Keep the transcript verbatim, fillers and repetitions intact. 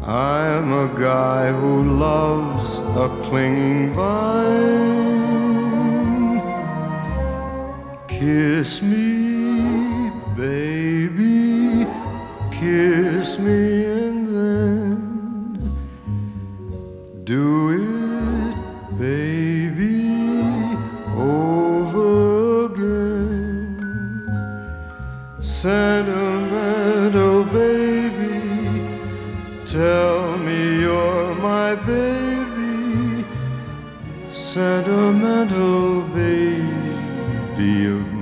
I'm a guy who loves a clinging vine. Kiss me, baby, kiss me, and then do it, baby, over again. Sentimental baby, tell me you're my baby. Sentimental baby of